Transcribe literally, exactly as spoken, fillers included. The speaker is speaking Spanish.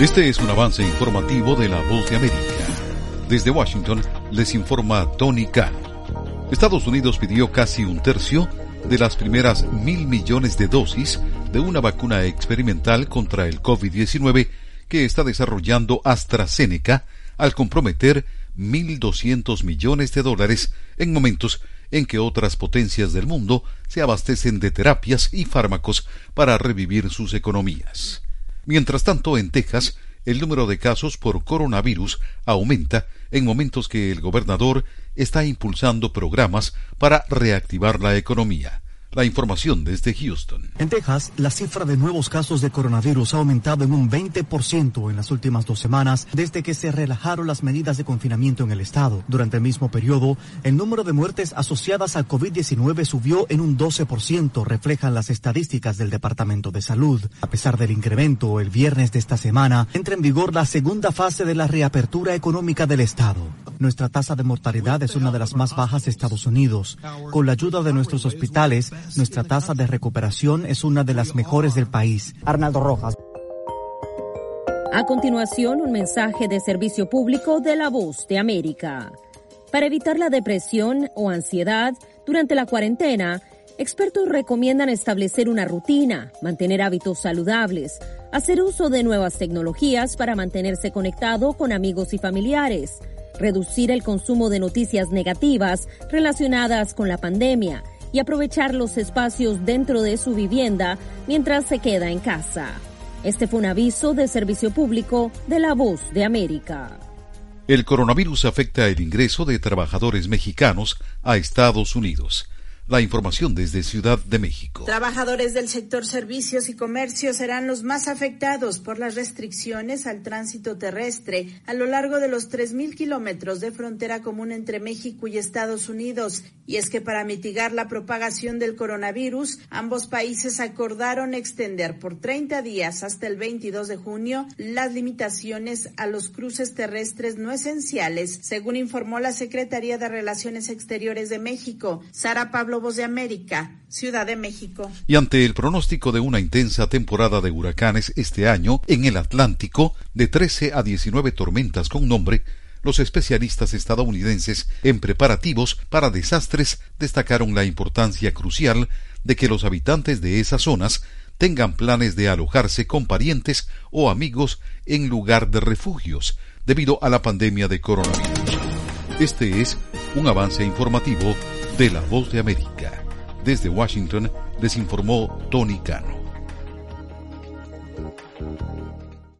Este es un avance informativo de La Voz de América. Desde Washington les informa Tony Cano. Estados Unidos pidió casi un tercio de las primeras mil millones de dosis de una vacuna experimental contra el COVID diecinueve que está desarrollando AstraZeneca al comprometer mil doscientos millones de dólares en momentos en que otras potencias del mundo se abastecen de terapias y fármacos para revivir sus economías. Mientras tanto, en Texas, el número de casos por coronavirus aumenta en momentos que el gobernador está impulsando programas para reactivar la economía. La información desde Houston. En Texas, la cifra de nuevos casos de coronavirus ha aumentado en un veinte por ciento en las últimas dos semanas desde que se relajaron las medidas de confinamiento en el estado. Durante el mismo periodo, el número de muertes asociadas al COVID diecinueve subió en un doce por ciento, reflejan las estadísticas del Departamento de Salud. A pesar del incremento, el viernes de esta semana entra en vigor la segunda fase de la reapertura económica del estado. Nuestra tasa de mortalidad es una de las más bajas de Estados Unidos. Con la ayuda de nuestros hospitales, nuestra tasa de recuperación es una de las mejores del país. Arnaldo Rojas. A continuación, un mensaje de servicio público de La Voz de América. Para evitar la depresión o ansiedad durante la cuarentena, expertos recomiendan establecer una rutina, mantener hábitos saludables, hacer uso de nuevas tecnologías para mantenerse conectado con amigos y familiares, reducir el consumo de noticias negativas relacionadas con la pandemia y aprovechar los espacios dentro de su vivienda mientras se queda en casa. Este fue un aviso de servicio público de La Voz de América. El coronavirus afecta el ingreso de trabajadores mexicanos a Estados Unidos. La información desde Ciudad de México. Trabajadores del sector servicios y comercio serán los más afectados por las restricciones al tránsito terrestre a lo largo de los tres mil kilómetros de frontera común entre México y Estados Unidos. Y es que para mitigar la propagación del coronavirus, ambos países acordaron extender por treinta días hasta el veintidós de junio las limitaciones a los cruces terrestres no esenciales, según informó la Secretaría de Relaciones Exteriores de México. Sara Pablo, Voz de América, Ciudad de México. Y ante el pronóstico de una intensa temporada de huracanes este año en el Atlántico, de trece a diecinueve tormentas con nombre, los especialistas estadounidenses en preparativos para desastres destacaron la importancia crucial de que los habitantes de esas zonas tengan planes de alojarse con parientes o amigos en lugar de refugios debido a la pandemia de coronavirus. Este es un avance informativo de La Voz de América. Desde Washington les informó Tony Cano.